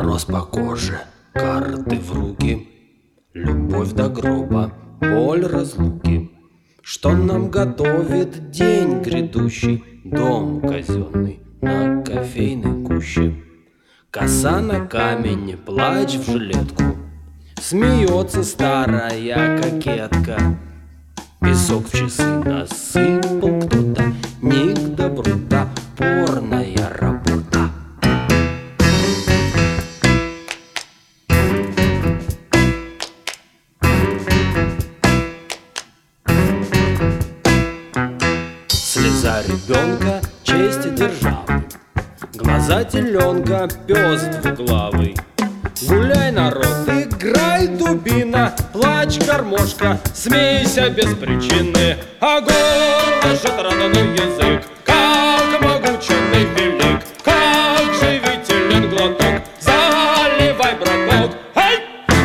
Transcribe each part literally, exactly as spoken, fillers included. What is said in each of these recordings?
Мороз по коже, карты в руки, любовь до гроба, боль разлуки. Что нам готовит день грядущий? Дом казенный на кофейной гуще. Коса на камень, плач в жилетку, смеется старая кокетка. Песок в часы насыпал кто-то, не к добру топорная работа. Слеза ребенка, честь державы, глаза теленка, пес двуглавый. Гуляй, народ, играй, дубина, плачь, гармошка, смейся без причины. А горло шатраный язык, как могучий велик, как живителен глоток, заливай, браток, ай!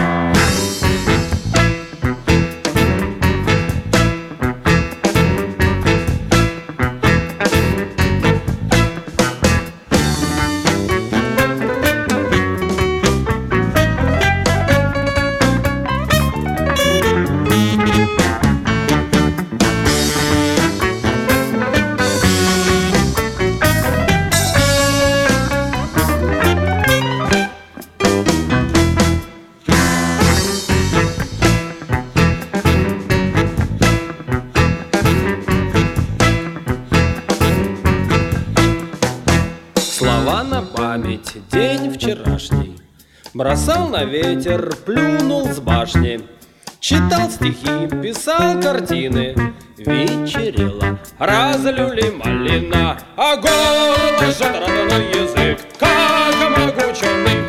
Слова на память, день вчерашний, бросал на ветер, плюнул с башни. Читал стихи, писал картины, вечерело, разлюли малина. А горло шатраный язык, как могучий